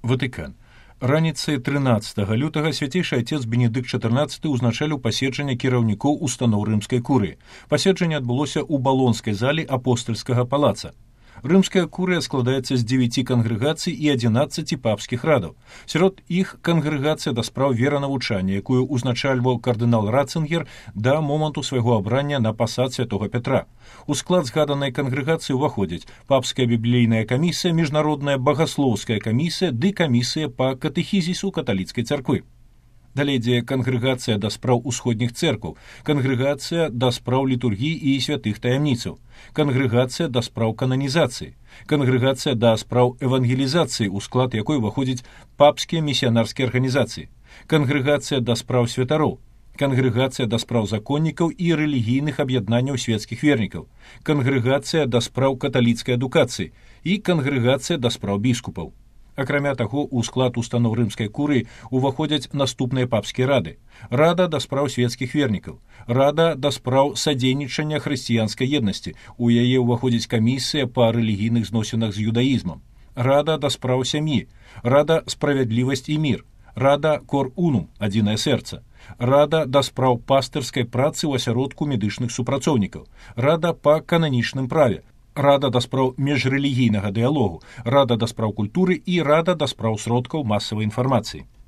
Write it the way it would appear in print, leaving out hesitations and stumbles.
Ватыкан. Раніцай 13 лютага свяцейшы отец Бенедыкт XIV узначаліў паседжанне кіраўнікоў устаноў рымскай курыі. Паседжанне адбылося ў балонскай зале апостальскага палаца. Рымская курыя складаецца з 9 кангрэгацый і 11 папскіх радаў. Сярод іх кангрэгацыя да спраў веранавучання, якую узначальваў кардынал Ратцингер да моманту свайго абрання на пасад святога Пятра. У склад згаданай кангрэгацыі ўваходзяць папская біблейная камісія, міжнародная багаслоўская камісія ды камісія па катэхізісу каталіцкай царквы. Далей ідзе кангрэгацыя да спраў усходніх цэркваў, кангрэгацыя да спраў літургіі і святых таямніцаў, кангрэгацыя да спраў кананізацыі, кангрэгацыя да спраў евангелізацыі, у склад якой уваходзяць папскія місіянарскія арганізацыі, кангрэгацыя да спраў святароў, кангрэгацыя да спраў законнікаў і рэлігійных аб'яднанняў свецкіх вернікаў, кангрэгацыя да спраў каталіцкай адукацыі і кангрэгацыя да спраў біскупаў. Акрамя таго, у склад устаноў рымскай курыі уваходзяць наступныя папскія рады. Рада да спраў свецкіх вернікаў, рада да спраў садзейнічання хрысціянскай еднасці, у яе ўваходзіць камісія па рэлігійных зносінах з юдаізмам, рада да спраў сям'і, рада справядлівасць і мір, рада кор унум, адзінае сэрца, рада да спраў пастырскай працы ў асяродку медычных супрацоўнікаў, рада па кананічным праве, рада да спраў міжрэлігійнага дыялогу, рада да спраў культуры і рада да спраў сродкаў масавай інфармацыі.